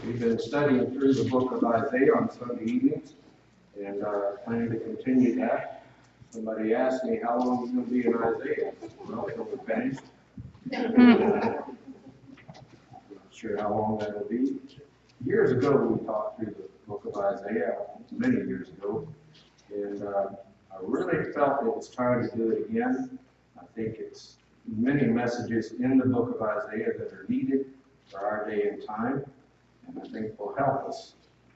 We've been studying through the book of Isaiah on Sunday evenings, and planning to continue that. Somebody asked me how long it's going to be in Isaiah. Well, it'll be finished. Not sure how long that will be. Years ago, we talked through the book of Isaiah, many years ago, and I really felt it was time to do it again. I think it's many messages in the book of Isaiah that are needed for our day and time, and I think will help us.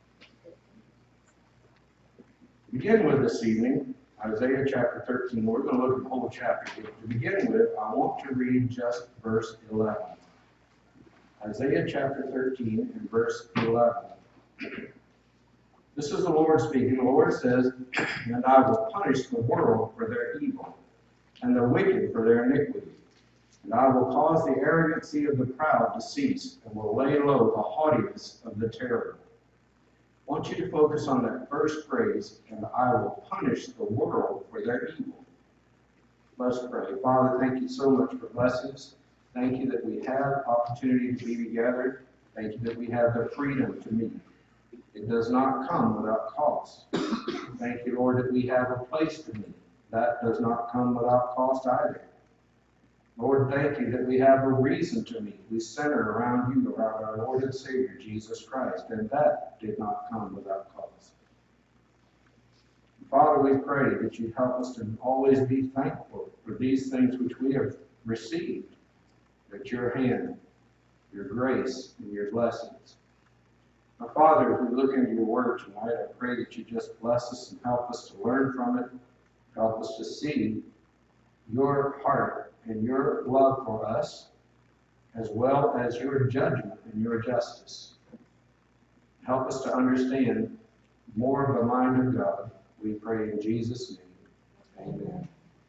To begin with this evening, Isaiah chapter 13, we're going to look at the whole chapter here. To begin with, I want to read just verse 11. Isaiah chapter 13 and verse 11. This is the Lord speaking. The Lord says, "And I will punish the world for their evil, and the wicked for their iniquity. And I will cause the arrogancy of the proud to cease, and will lay low the haughtiness of the terrible." I want you to focus on that first phrase, "and I will punish the world for their evil." Let's pray. Father, thank you so much for blessings. Thank you that we have opportunity to be together. Thank you that we have the freedom to meet. It does not come without cost. Thank you, Lord, that we have a place to meet. That does not come without cost either. Lord, thank you that we have a reason to meet. We center around you, around our Lord and Savior, Jesus Christ, and that did not come without cost. Father, we pray that you help us to always be thankful for these things which we have received, at your hand, your grace, and your blessings. Now, Father, as we look into your word tonight, I pray that you just bless us and help us to learn from it, help us to see your heart and your love for us, as well as your judgment and your justice. Help us to understand more of the mind of God. We pray in Jesus' name. Amen.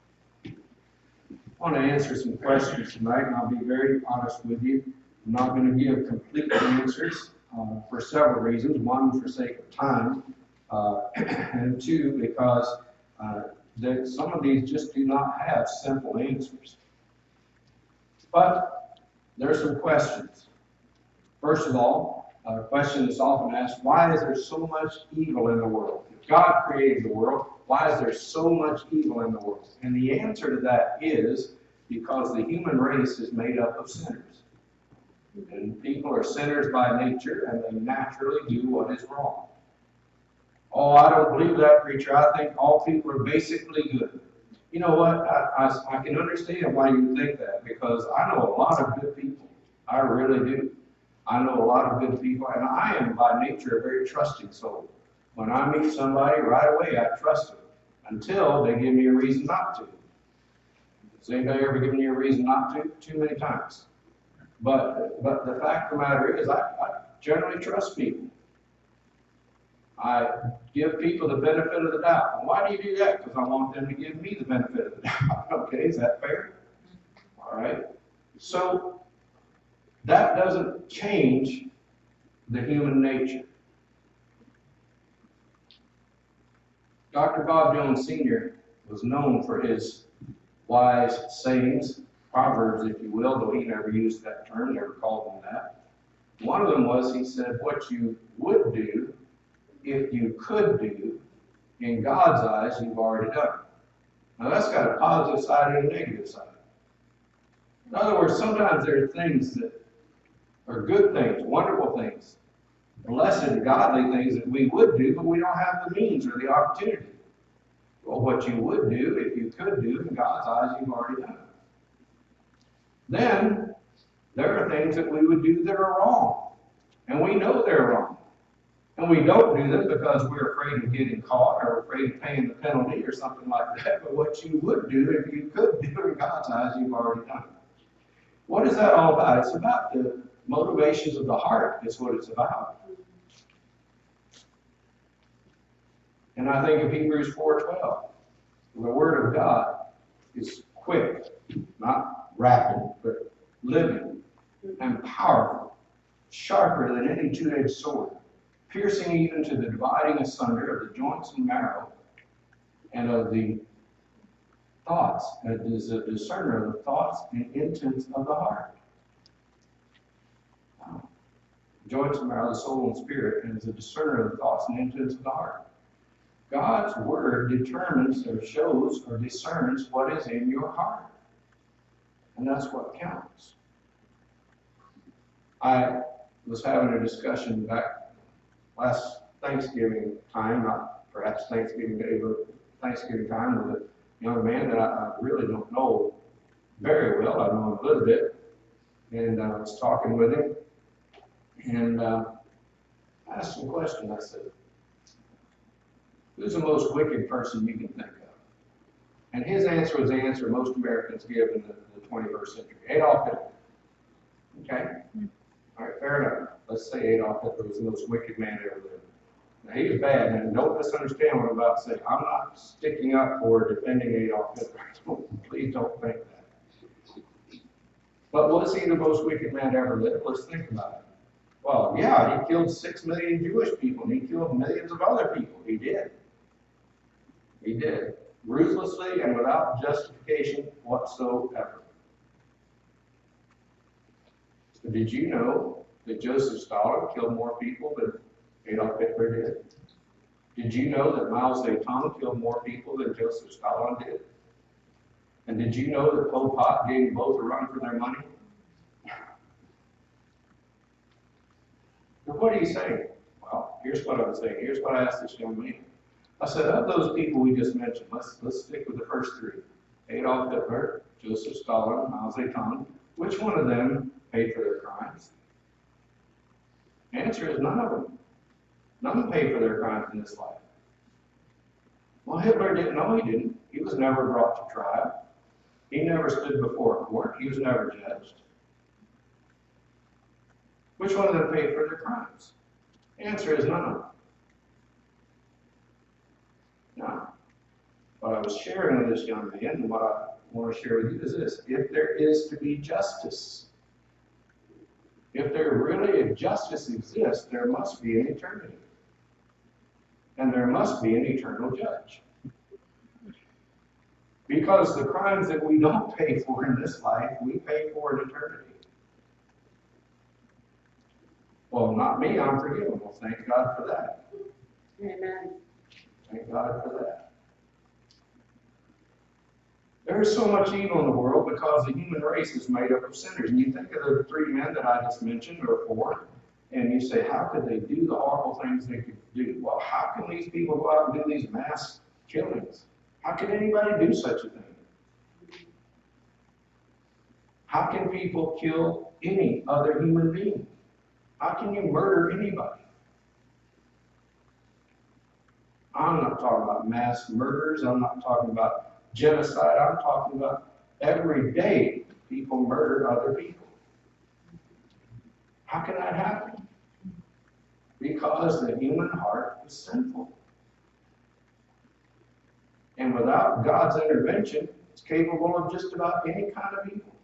I want to answer some questions tonight, and I'll be very honest with you. I'm not going to give complete answers for several reasons. One, for sake of time, and two, because some of these just do not have simple answers. But there are some questions. First of all, a question that's often asked, why is there so much evil in the world? If God created the world, why is there so much evil in the world? And the answer to that is because the human race is made up of sinners. And people are sinners by nature, and they naturally do what is wrong. Oh, I don't believe that, preacher. I think all people are basically good. You know what? I can understand why you think that, because I know a lot of good people. I really do. I know a lot of good people, and I am by nature a very trusting soul. When I meet somebody, right away I trust them until they give me a reason not to. Has anybody ever given you a reason not to? Too many times. But the fact of the matter is, I generally trust people. I give people the benefit of the doubt. Why do you do that? Because I want them to give me the benefit of the doubt. Okay, is that fair? All right. So that doesn't change the human nature. Dr. Bob Jones Sr. was known for his wise sayings, proverbs, if you will, though he never used that term, never called them that. One of them was, he said, what you would do if you could do, in God's eyes, you've already done. Now that's got a positive side and a negative side. In other words, sometimes there are things that are good things, wonderful things, blessed and godly things that we would do, but we don't have the means or the opportunity. Well, what you would do, if you could do, in God's eyes, you've already done. Then, there are things that we would do that are wrong, and we know they're wrong. And we don't do them because we're afraid of getting caught or afraid of paying the penalty or something like that. But what you would do if you could do in God's eyes, you've already done. What is that all about? It's about the motivations of the heart. Is what it's about. And I think of Hebrews 4:12. The Word of God is quick, not rapid, but living and powerful, sharper than any two-edged sword, piercing even to the dividing asunder of the joints and marrow, and of the thoughts, and is a discerner of the thoughts and intents of the heart. joints are the soul and spirit, and is a discerner of the thoughts and intents of the heart. God's word determines or shows or discerns what is in your heart. And that's what counts. I was having a discussion back last Thanksgiving time, not perhaps Thanksgiving Day, but Thanksgiving time with a young man that I really don't know very well. I know him a little bit. And I was talking with him. And I asked him a question. I said, who's the most wicked person you can think of? And his answer was the answer most Americans give in the 21st century. Adolf Hitler. Okay? All right, fair enough. Let's say Adolf Hitler was the most wicked man ever lived. Now, he was bad, and don't misunderstand what I'm about to say. I'm not sticking up for defending Adolf Hitler. Please don't think that. But was he the most wicked man ever lived? Let's think about it. Well, yeah, he killed 6 million Jewish people, and he killed millions of other people. He did. He did. Ruthlessly and without justification whatsoever. So did you know that Joseph Stalin killed more people than Adolf Hitler did? Did you know that Mao Zedong killed more people than Joseph Stalin did? And did you know that Pol Pot gave both a run for their money? So what are you saying? Well, here's what I'm saying. Here's what I asked this young man. I said, of those people we just mentioned, let's stick with the first three. Adolf Hitler, Joseph Stalin, Mao Zedong. Which one of them paid for their crimes? The answer is none of them. None of them paid for their crimes in this life. Well, Hitler didn't. No, he didn't. He was never brought to trial. He never stood before a court. He was never judged. Which one of them paid for their crimes? The answer is none of them. Now, what I was sharing with this young man, and what I want to share with you is this. If there is to be justice, if there really a justice exists, there must be an eternity. And there must be an eternal judge. Because the crimes that we don't pay for in this life, we pay for in eternity. Well, not me, I'm forgiven. Well, thank God for that. Amen. Thank God for that. There is so much evil in the world because the human race is made up of sinners. And you think of the 3 men that I just mentioned, or 4, and you say, how could they do the horrible things they could do? Well, how can these people go out and do these mass killings? How can anybody do such a thing? How can people kill any other human being? How can you murder anybody? I'm not talking about mass murders. I'm not talking about genocide. I'm talking about every day people murder other people. How can that happen? Because the human heart is sinful. And without God's intervention, it's capable of just about any kind of evil.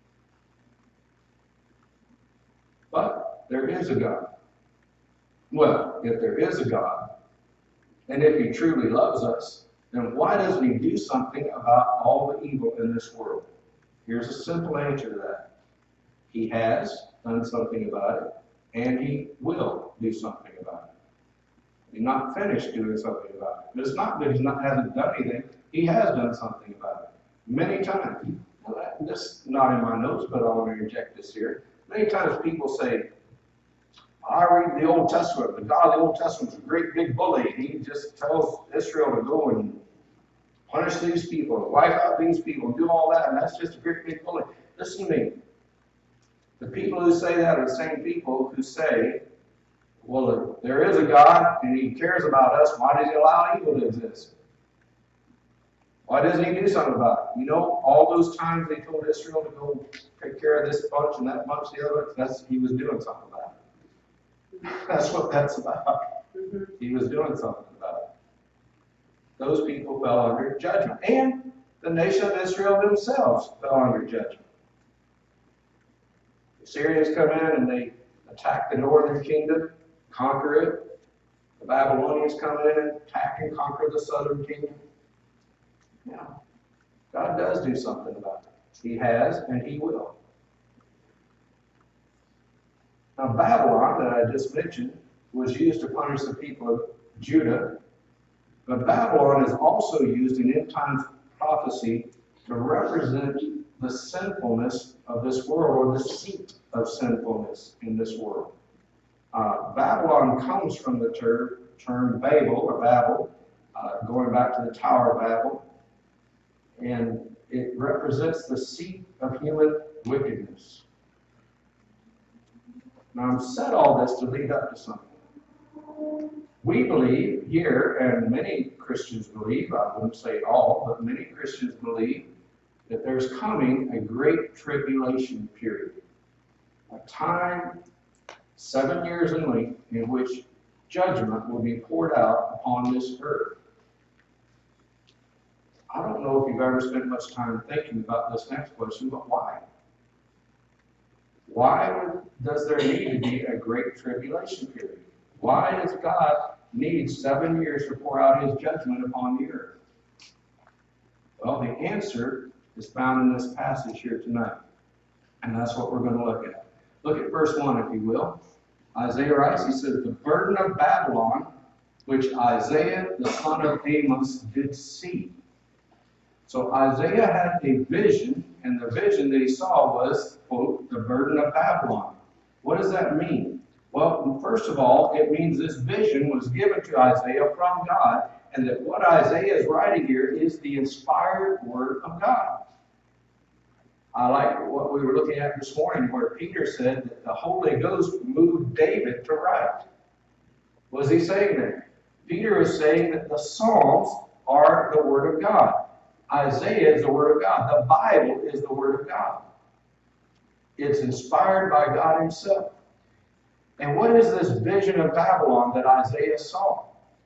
But there is a God. Well, if there is a God, and if he truly loves us, then why doesn't he do something about all the evil in this world? Here's a simple answer to that. He has done something about it, and he will do something about it. He's not finished doing something about it. But it's not that he hasn't done anything. He has done something about it. Many times. This is not in my notes, but I want to interject this here. Many times people say, I read the Old Testament. The God of the Old Testament is a great big bully. He just tells Israel to go and punish these people, wipe out these people, and do all that, and that's just a great big bully. Listen to me. The people who say that are the same people who say, well, if there is a God and he cares about us, why does he allow evil to exist? Why doesn't he do something about it? You know, all those times they told Israel to go take care of this bunch and that bunch, the other bunch, he was doing something about it. That's what that's about. He was doing something about it. Those people fell under judgment. And the nation of Israel themselves fell under judgment. The Syrians come in and they attack the northern kingdom, conquer it. The Babylonians come in and attack and conquer the southern kingdom. Yeah. God does do something about it. He has and he will. Now, Babylon, that I just mentioned, was used to punish the people of Judah, but Babylon is also used in end times prophecy to represent the sinfulness of this world, or the seat of sinfulness in this world. Babylon comes from the term Babel, or Babel, going back to the Tower of Babel, and it represents the seat of human wickedness. Now, I've said all this to lead up to something. We believe here, and many Christians believe, I wouldn't say all, but many Christians believe that there's coming a great tribulation period, a time 7 years in length in which judgment will be poured out upon this earth. I don't know if you've ever spent much time thinking about this next question, but why? Why does there need to be a great tribulation period? Why does God need 7 years to pour out his judgment upon the earth? Well, the answer is found in this passage here tonight. And that's what we're going to look at. Look at verse 1, if you will. Isaiah writes, he says, the burden of Babylon, which Isaiah the son of Amos did see. So Isaiah had a vision, and the vision that he saw was, quote, the burden of Babylon. What does that mean? Well, first of all, it means this vision was given to Isaiah from God, and that what Isaiah is writing here is the inspired word of God. I like what we were looking at this morning, where Peter said that the Holy Ghost moved David to write. What is he saying there? Peter is saying that the Psalms are the Word of God. Isaiah is the Word of God. The Bible is the Word of God. It's inspired by God himself. And what is this vision of Babylon that Isaiah saw?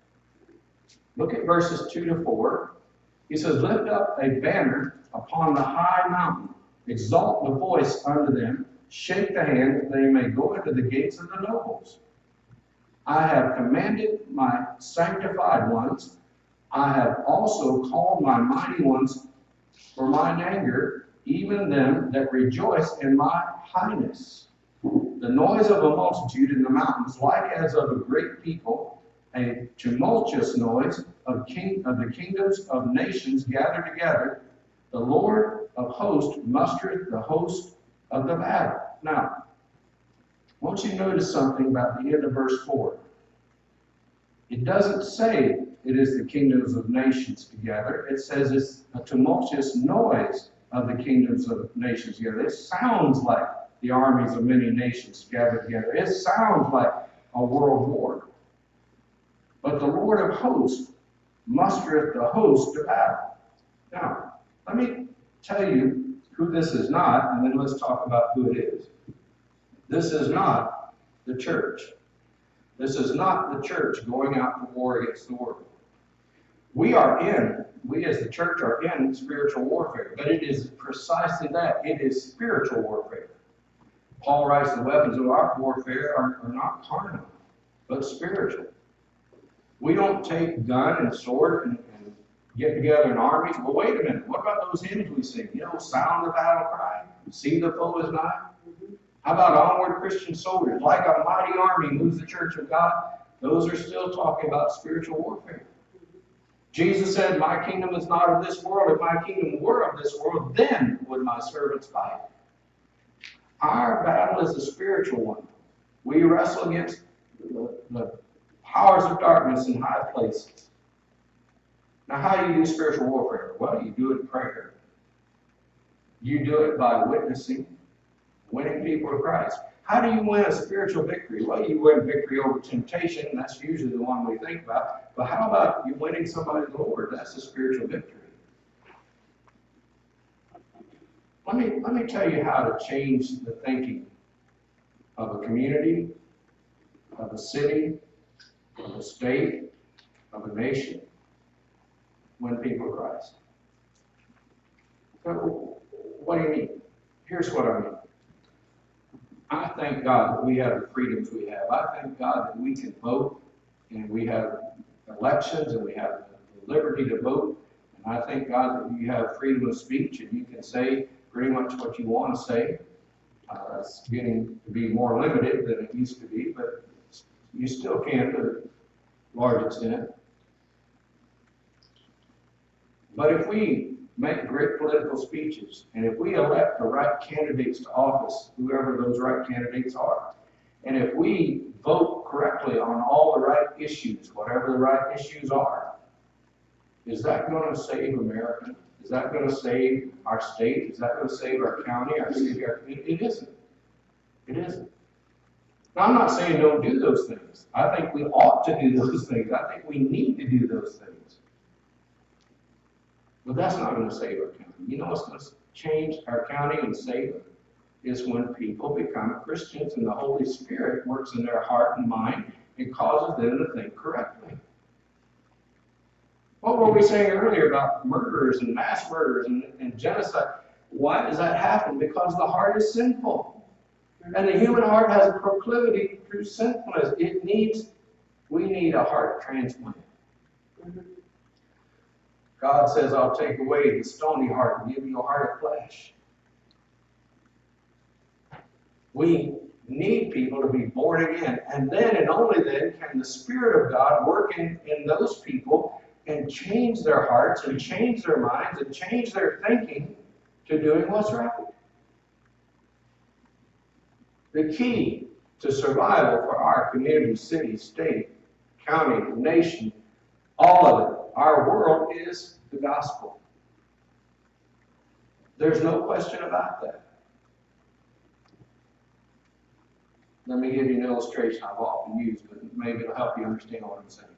Look at verses 2 to 4. He says, lift up a banner upon the high mountain. Exalt the voice unto them, shake the hand, that they may go into the gates of the nobles. I have commanded my sanctified ones. I have also called my mighty ones for mine anger, even them that rejoice in my highness. The noise of a multitude in the mountains, like as of a great people, a tumultuous noise of the kingdoms of nations gathered together. The Lord of hosts mustereth the host of the battle. Now, I want you to notice something about the end of verse 4. It doesn't say it is the kingdoms of nations together. It says it's a tumultuous noise of the kingdoms of nations together. It sounds like the armies of many nations gathered together. It sounds like a world war. But the Lord of hosts mustereth the host to battle. Now, let me tell you who this is not, and then let's talk about who it is. This is not the church. This is not the church going out to war against the world. We as the church are in spiritual warfare, but it is precisely that. It is spiritual warfare. Paul writes the weapons of our warfare are not carnal, but spiritual. We don't take gun and sword and get together in armies. Well, wait a minute. What about those hymns we sing? You know, sound the battle cry, see the foe is nigh. How about onward Christian soldiers? Like a mighty army moves the church of God. Those are still talking about spiritual warfare. Jesus said, my kingdom is not of this world. If my kingdom were of this world, then would my servants fight. Our battle is a spiritual one. We wrestle against the powers of darkness in high places. Now, how do you do spiritual warfare? Well, you do it in prayer. You do it by witnessing, winning people to Christ. How do you win a spiritual victory? Well, you win victory over temptation, and that's usually the one we think about. But how about you winning somebody to the Lord? That's a spiritual victory. Let me tell you how to change the thinking of a community, of a city, of a state, of a nation, when people to Christ. So, what do you mean? Here's what I mean. I thank God that we have the freedoms we have. I thank God that we can vote, and we have elections, and we have the liberty to vote. And I thank God that you have freedom of speech, and you can say pretty much what you want to say. It's getting to be more limited than it used to be, but you still can to a large extent. But if we make great political speeches, and if we elect the right candidates to office, whoever those right candidates are, and if we vote correctly on all the right issues, whatever the right issues are, is that going to save America? Is that going to save our state? Is that going to save our county, our city, our community? It isn't. It isn't. Now, I'm not saying don't do those things. I think we ought to do those things. I think we need to do those things. But that's not going to save our county. You know what's going to change our county and save it? Is when people become Christians and the Holy Spirit works in their heart and mind and causes them to think correctly. What were we saying earlier about murderers and mass murderers and genocide? Why does that happen? Because the heart is sinful. And the human heart has a proclivity through sinfulness. We need a heart transplant. God says, I'll take away the stony heart and give you a heart of flesh. We need people to be born again. And then and only then can the Spirit of God work in those people and change their hearts and change their minds and change their thinking to doing what's right. The key to survival for our community, city, state, county, nation, all of it, our world, is the gospel. There's no question about that. Let me give you an illustration I've often used, but maybe it'll help you understand what I'm saying.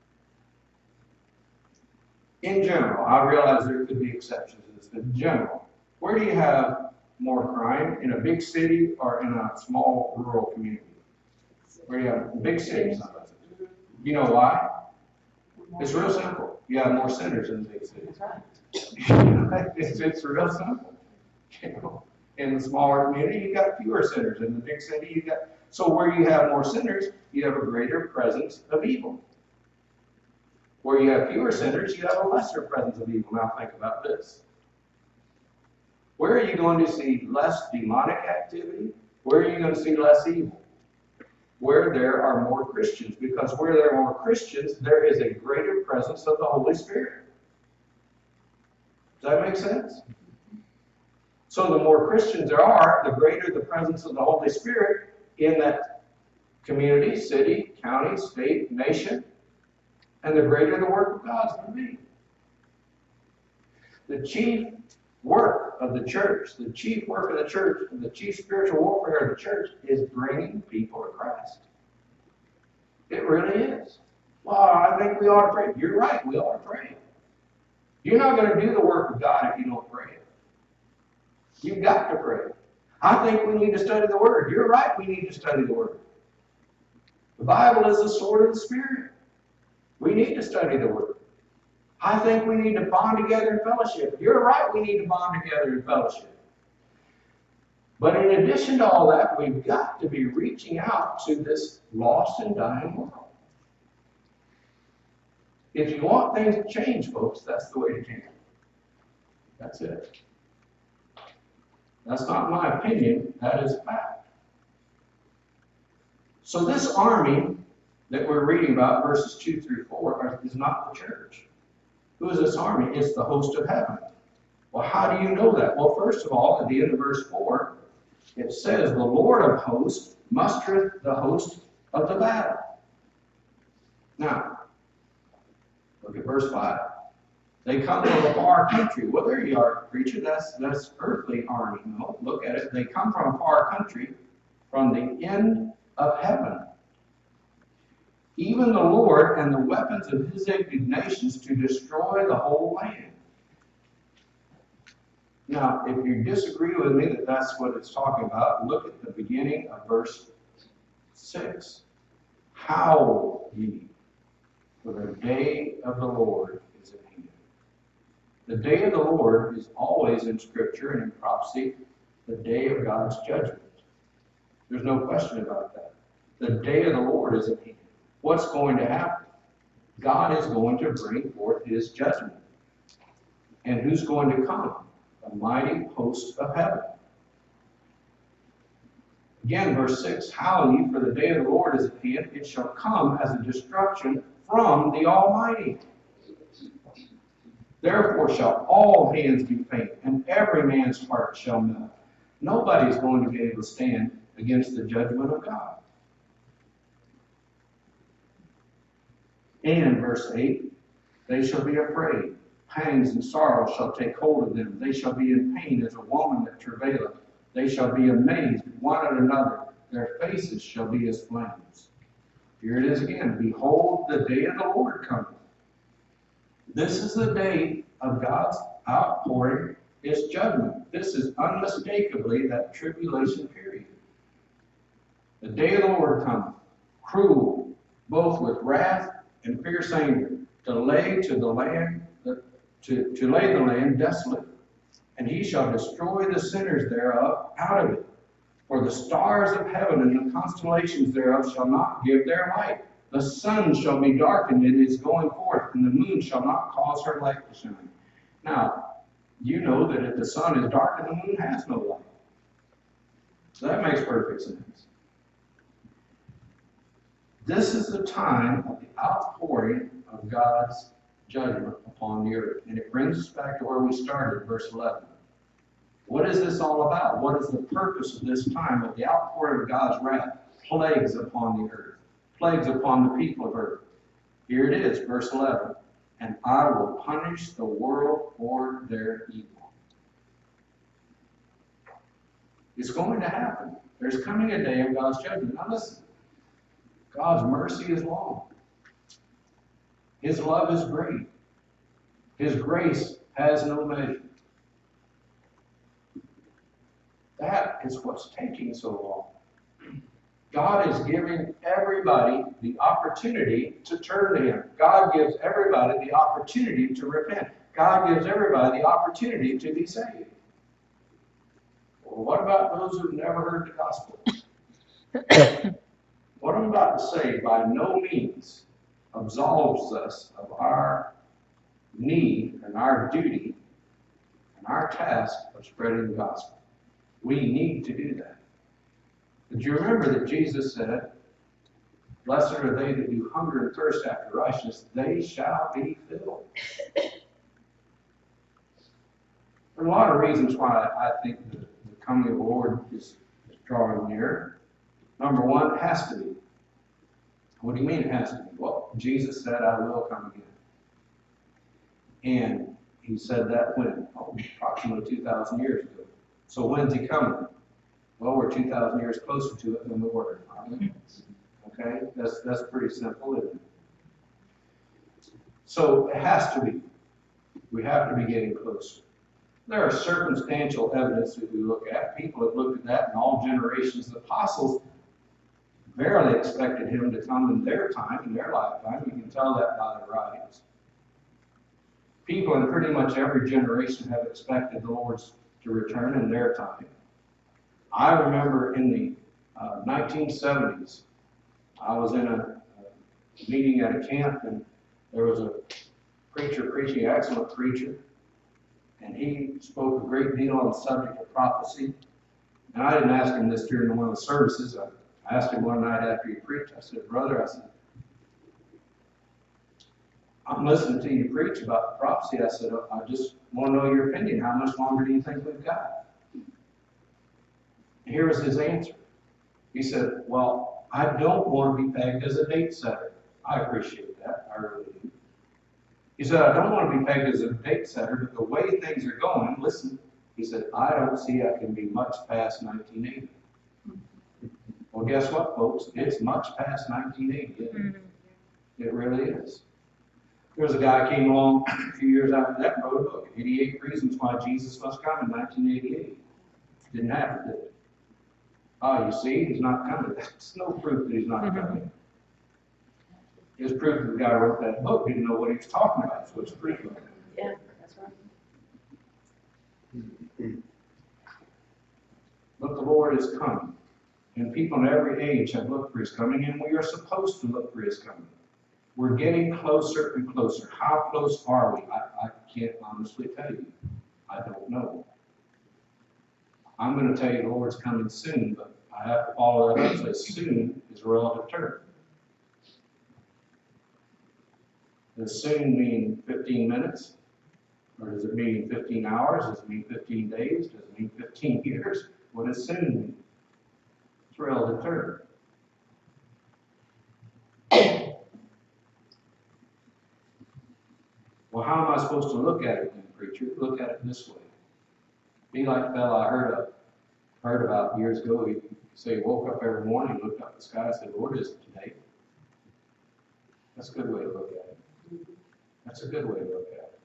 In general, I realize there could be exceptions to this, but in general, where do you have more crime? In a big city or in a small rural community? Where do you have big cities? You know why? It's real simple. You have more sinners in the big cities. It's real simple. You know, in the smaller community, you got fewer sinners. In the big city, you got. So where you have more sinners, you have a greater presence of evil. Where you have fewer sinners, you have a lesser presence of evil. Now think about this. Where are you going to see less demonic activity? Where are you going to see less evil? Where there are more Christians. Because where there are more Christians, there is a greater presence of the Holy Spirit. Does that make sense? So the more Christians there are, the greater the presence of the Holy Spirit in that community, city, county, state, nation, and the greater the work of God's going to be. The chief work of the church, the chief work of the church, and the chief spiritual warfare of the church is bringing people to Christ. It really is. Well, I think we ought to pray. You're right, we ought to pray. You're not going to do the work of God if you don't pray. You've got to pray. I think we need to study the Word. You're right, we need to study the Word. The Bible is the sword of the Spirit. We need to study the Word. I think we need to bond together in fellowship. You're right, we need to bond together in fellowship. But in addition to all that, we've got to be reaching out to this lost and dying world. If you want things to change, folks, that's the way to change. That's it. That's not my opinion, that is fact. So this army that we're reading about, verses 2 through 4, is not the church. Who is this army? It's the host of heaven. Well, how do you know that? Well, first of all, at the end of verse 4, it says, the Lord of hosts mustereth the host of the battle. Now, look at verse 5. They come from a far country. Well, there you are, preacher. That's earthly army. No, look at it. They come from a far country, from the end of heaven. Even the Lord and the weapons of his indignations to destroy the whole land. Now, if you disagree with me that that's what it's talking about, look at the beginning of verse 6. Howl ye, for the day of the Lord is at hand. The day of the Lord is always in Scripture and in prophecy the day of God's judgment. There's no question about that. The day of the Lord is at hand. What's going to happen? God is going to bring forth his judgment. And who's going to come? A mighty host of heaven. Again, verse 6, Howl ye, for the day of the Lord is at hand. It shall come as a destruction from the Almighty. Therefore shall all hands be faint, and every man's heart shall melt. Nobody's going to be able to stand against the judgment of God. And verse 8, they shall be afraid. Pangs and sorrow shall take hold of them. They shall be in pain as a woman that travaileth. They shall be amazed one at another. Their faces shall be as flames. Here it is again. Behold, the day of the Lord cometh. This is the day of God's outpouring His judgment. This is unmistakably that tribulation period. The day of the Lord cometh, cruel, both with wrath and fierce anger, to lay the land desolate, and He shall destroy the sinners thereof out of it. For the stars of heaven and the constellations thereof shall not give their light. The sun shall be darkened in its going forth, and the moon shall not cause her light to shine. Now, you know that if the sun is darkened, the moon has no light. So that makes perfect sense. This is the time of the outpouring of God's judgment upon the earth. And it brings us back to where we started, verse 11. What is this all about? What is the purpose of this time of the outpouring of God's wrath? Plagues upon the earth. Plagues upon the people of earth. Here it is, verse 11. And I will punish the world for their evil. It's going to happen. There's coming a day of God's judgment. Now listen, God's mercy is long. His love is great. His grace has no measure. That is what's taking so long. God is giving everybody the opportunity to turn to Him. God gives everybody the opportunity to repent. God gives everybody the opportunity to be saved. Well, what about those who've never heard the gospel? What I'm about to say by no means absolves us of our need and our duty and our task of spreading the gospel. We need to do that. But you remember that Jesus said, blessed are they that do hunger and thirst after righteousness, they shall be filled. There are a lot of reasons why I think the coming of the Lord is drawing near. Number one, it has to be. What do you mean it has to be? Well, Jesus said, I will come again. And He said that when? Oh, approximately 2,000 years ago. So when's He coming? Well, we're 2,000 years closer to it than we were, aren't we? Okay? That's pretty simple, isn't it? So it has to be. We have to be getting closer. There are circumstantial evidence that we look at. People have looked at that in all generations. The apostles verily expected Him to come in their time, in their lifetime. You can tell that by the writings. People in pretty much every generation have expected the Lord's to return in their time. I remember in the 1970s, I was in a meeting at a camp, and there was a preacher preaching, an excellent preacher, and he spoke a great deal on the subject of prophecy. And I didn't ask him this during one of the services. I asked him one night after he preached. I said, brother, I said, I'm listening to you preach about prophecy. I said, I just want to know your opinion. How much longer do you think we've got? And here was his answer. He said, well, I don't want to be pegged as a date setter. I appreciate that. I really do. He said, I don't want to be pegged as a date setter, but the way things are going, listen, he said, I don't see I can be much past 1980. Well, guess what, folks? It's much past 1980, isn't it? It really is. There was a guy who came along a few years after that and wrote a book, 88 Reasons Why Jesus Must Come in 1988. Didn't happen, did it? Oh, you see, He's not coming. That's no proof that He's not coming. It's proof that the guy who wrote that book didn't know what he was talking about. That's what's proof of it. Yeah, that's right. But the Lord is coming. And people in every age have looked for His coming, and we are supposed to look for His coming. We're getting closer and closer. How close are we? I can't honestly tell you. I don't know. I'm going to tell you the Lord's coming soon, but I have to follow that up, so soon is a relative term. Does soon mean 15 minutes? Or does it mean 15 hours? Does it mean 15 days? Does it mean 15 years? What does soon mean? It's a relative term. Well, how am I supposed to look at it then, preacher? Look at it this way. Be like the fellow I heard about years ago. He say he woke up every morning, looked up at the sky, and said, "What is it today?" That's a good way to look at it. That's a good way to look at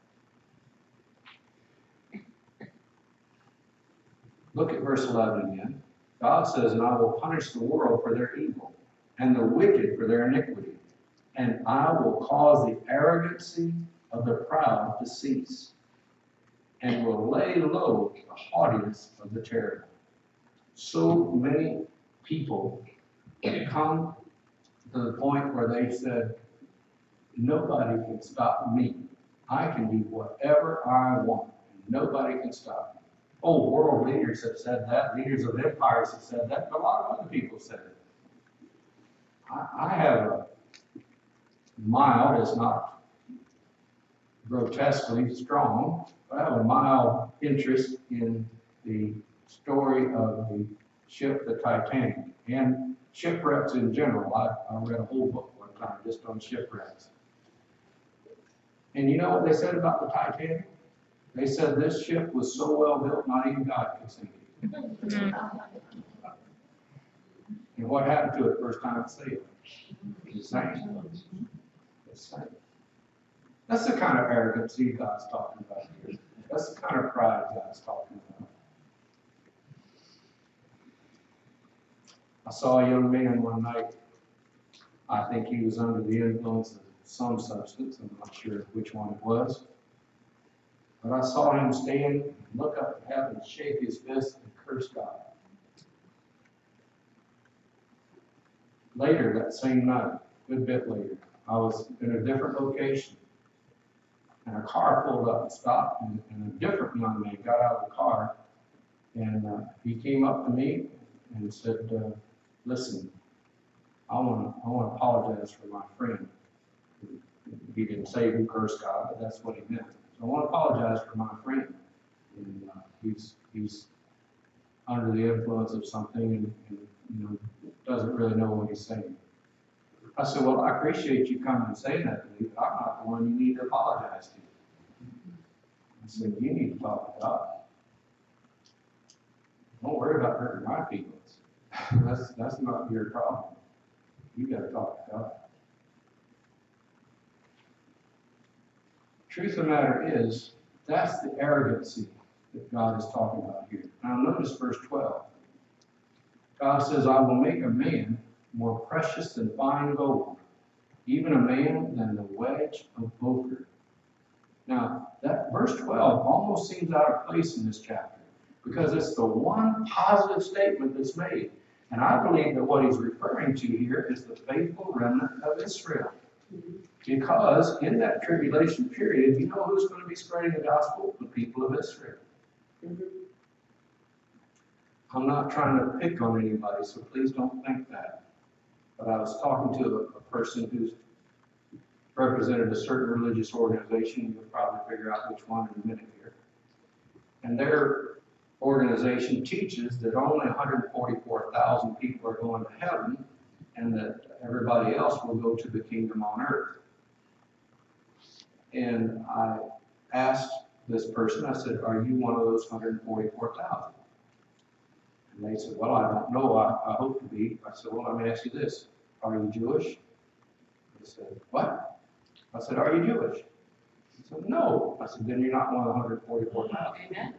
it. Look at verse 11 again. God says, "And I will punish the world for their evil, and the wicked for their iniquity, and I will cause the arrogancy of the proud to cease, and will lay low the haughtiness of the terrible." So many people come to the point where they said, "Nobody can stop me. I can do whatever I want, and nobody can stop me." Oh, world leaders have said that. Leaders of empires have said that. But a lot of other people said it. I have a mild, it's not grotesquely strong, but I have a mild interest in the story of the ship, the Titanic, and shipwrecks in general. I read a whole book one time just on shipwrecks. And you know what they said about the Titanic? They said this ship was so well built, not even God could sink it. And what happened to it first time it sailed? It sank. It sank. That's the kind of arrogancy God's talking about here. That's the kind of pride God's talking about. I saw a young man one night. I think he was under the influence of some substance. I'm not sure which one it was. But I saw him stand and look up at heaven, shake his fist, and curse God. Later that same night, a good bit later, I was in a different location. And a car pulled up and stopped, and a different young man got out of the car, and he came up to me and said, "Listen, I want to apologize for my friend." He didn't say who cursed God, but that's what he meant. So I want to apologize for my friend. And he's under the influence of something and doesn't really know what he's saying. I said, "Well, I appreciate you coming and saying that to me, but I'm not the one you need to apologize to." I said, "You need to talk to God. Don't worry about hurting my feelings. That's not your problem. You got to talk to God." Truth of the matter is, that's the arrogancy that God is talking about here. Now notice verse 12. God says, "I will make a man more precious than fine gold, even a man than the wedge of Ophir." Now, that verse 12 almost seems out of place in this chapter because it's the one positive statement that's made. And I believe that what he's referring to here is the faithful remnant of Israel. Because in that tribulation period, you know who's going to be spreading the gospel? The people of Israel. I'm not trying to pick on anybody, so please don't think that. But I was talking to a person who's represented a certain religious organization. You'll probably figure out which one in a minute here. And their organization teaches that only 144,000 people are going to heaven and that everybody else will go to the kingdom on earth. And I asked this person, I said, "Are you one of those 144,000? And they said, "Well, I don't know. I hope to be." I said, "Well, let me ask you this. Are you Jewish?" They said, "What?" I said, "Are you Jewish?" He said, "No." I said, "Then you're not one of the 144,000. Amen.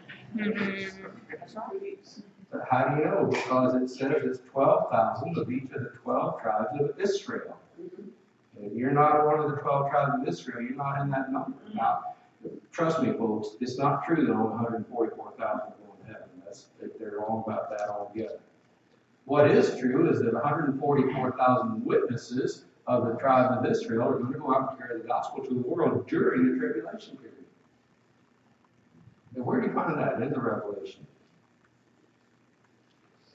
How do you know? Because it says it's 12,000 of each of the 12 tribes of Israel. If you're not one of the 12 tribes of Israel, you're not in that number. Now, trust me, folks, it's not true that only 144,000 are going to heaven. They're wrong about that altogether. What is true is that 144,000 witnesses of the tribes of Israel are going to go out and carry the gospel to the world during the tribulation period. And where do you find that? In the Revelation.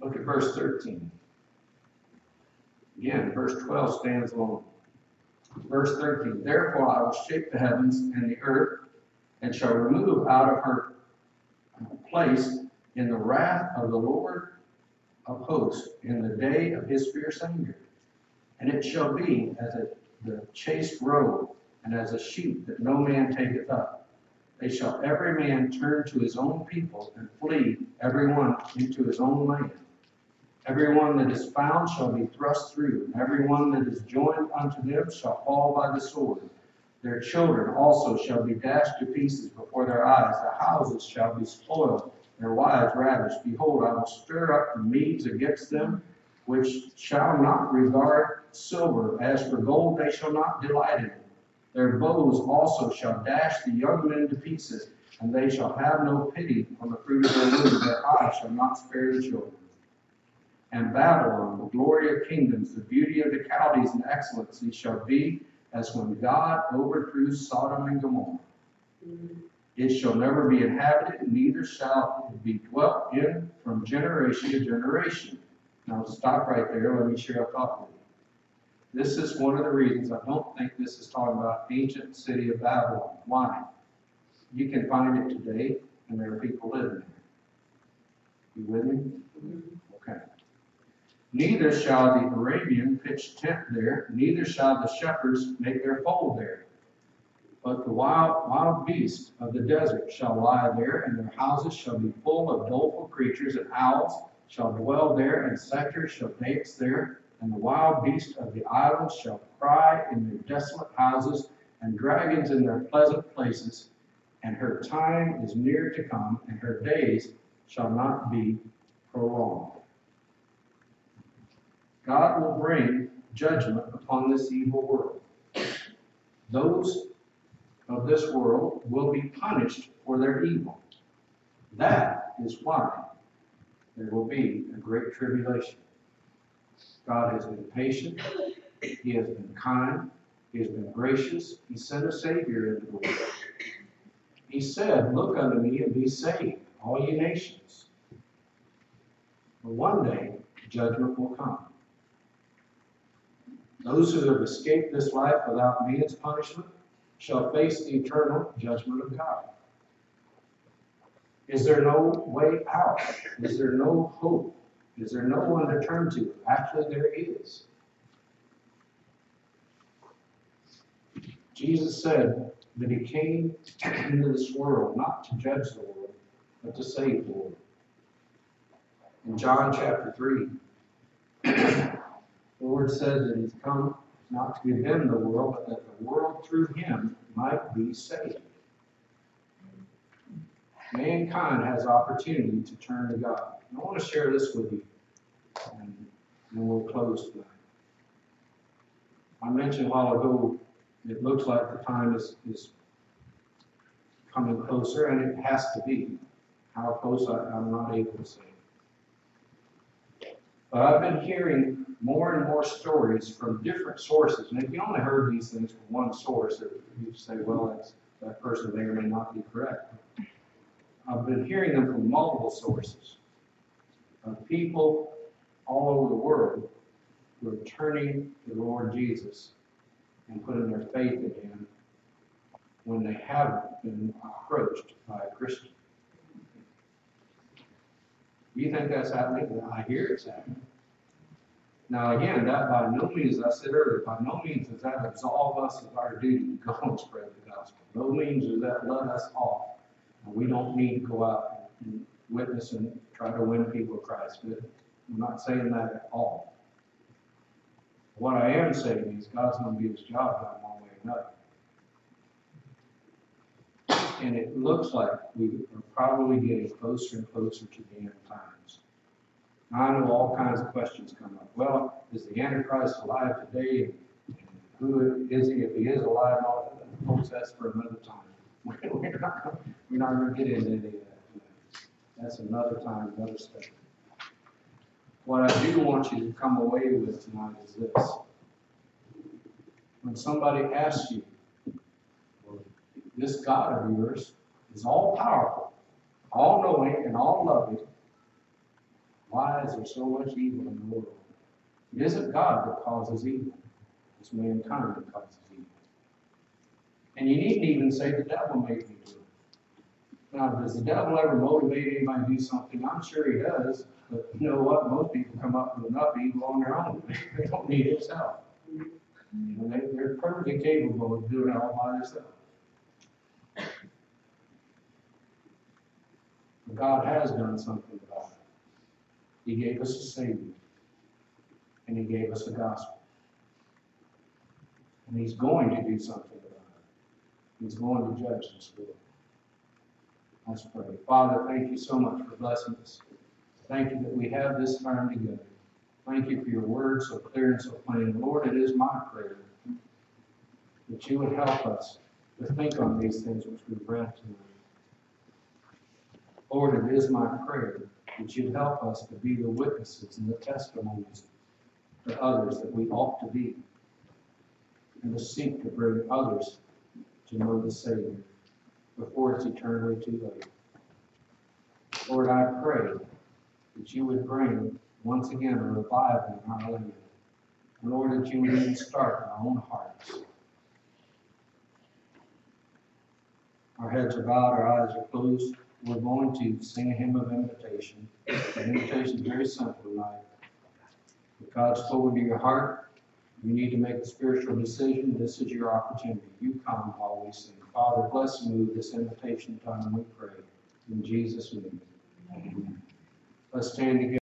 Look at verse 13. Again, verse 12 stands alone. Verse 13, therefore I will shake the heavens and the earth, and shall remove out of her place in the wrath of the Lord of hosts in the day of his fierce anger. And it shall be as the chased roe, and as a sheep that no man taketh up. They shall every man turn to his own people, and flee every one into his own land. Every one that is found shall be thrust through, and every one that is joined unto them shall fall by the sword. Their children also shall be dashed to pieces before their eyes. Their houses shall be spoiled, their wives ravished. Behold, I will stir up the Medes against them, which shall not regard silver. As for gold, they shall not delight in it. Their bows also shall dash the young men to pieces, and they shall have no pity on the fruit of their womb. Their eyes shall not spare the children. And Babylon, the glory of kingdoms, the beauty of the Chaldees and excellency, shall be as when God overthrew Sodom and Gomorrah. It shall never be inhabited, neither shall it be dwelt in from generation to generation. Now stop right there. Let me share a thought with you. This is one of the reasons I don't think this is talking about ancient city of Babylon. Why? You can find it today, and there are people living there. You with me? Okay. Neither shall the Arabian pitch tent there, neither shall the shepherds make their fold there. But the wild beasts of the desert shall lie there, and their houses shall be full of doleful creatures, and owls shall dwell there, and satyrs shall dance there, and the wild beasts of the islands shall cry in their desolate houses, and dragons in their pleasant places. And her time is near to come, and her days shall not be prolonged. God will bring judgment upon this evil world. Those of this world will be punished for their evil. That is why there will be a great tribulation. God has been patient. He has been kind. He has been gracious. He sent a Savior into the world. He said, look unto me and be saved, all ye nations. But one day, judgment will come. Those who have escaped this life without man's punishment shall face the eternal judgment of God. Is there no way out? Is there no hope? Is there no one to turn to? Actually, there is. Jesus said that he came into this world not to judge the world, but to save the world. In John chapter 3, the Lord said that he's come not to condemn the world, but that the world through him might be saved. Mankind has opportunity to turn to God. And I want to share this with you, and then we'll close tonight. I mentioned a while ago, it looks like the time is coming closer, and it has to be. How close, I'm not able to say. But I've been hearing more and more stories from different sources. And if you only heard these things from one source, you say, well, that person may or may not be correct. I've been hearing them from multiple sources of people all over the world who are turning to the Lord Jesus and putting their faith in him when they haven't been approached by a Christian. Do you think that's happening? I hear it's happening. Now again, that by no means, as I said earlier, by no means does that absolve us of our duty to go and spread the gospel. No means does that let us off. And we don't need to go out and witness and try to win people to Christ. But I'm not saying that at all. What I am saying is God's going to do his job done one way or another. And it looks like we are probably getting closer and closer to the end times. Now, I know all kinds of questions come up. Well, is the Antichrist alive today? And who is he? If he is alive, all that, folks, that's for another time. We're not going to get into any of that tonight. That's another time, another study. What I do want you to come away with tonight is this. When somebody asks you, this God of yours is all powerful, all knowing, and all loving, Why is there so much evil in the world? It isn't God that causes evil. It's mankind that causes evil. And you needn't even say the devil made me do it. Now, does the devil ever motivate anybody to do something? I'm sure he does. But you know what? Most people come up with enough evil on their own. They don't need his help. You know, they're perfectly capable of doing it all by themselves. But God has done something about it. He gave us a Savior. And He gave us a gospel. And He's going to do something about it. He's going to judge this world. Let's pray. Father, thank you so much for blessing us. Thank you that we have this time together. Thank you for your word so clear and so plain. Lord, it is my prayer that you would help us to think on these things which we've read tonight. Lord, it is my prayer that you'd help us to be the witnesses and the testimonies to others that we ought to be, and to seek to bring others to know the Savior before it's eternally too late. Lord, I pray that you would bring once again a revival in our land. And Lord, that you would even start in our own hearts. Our heads are bowed, our eyes are closed. We're going to sing a hymn of invitation. The invitation is very simple tonight. If God's spoken to your heart, you need to make a spiritual decision. This is your opportunity. You come while we sing. Father, bless and move this invitation time, we pray. In Jesus' name. Amen. Let's stand together.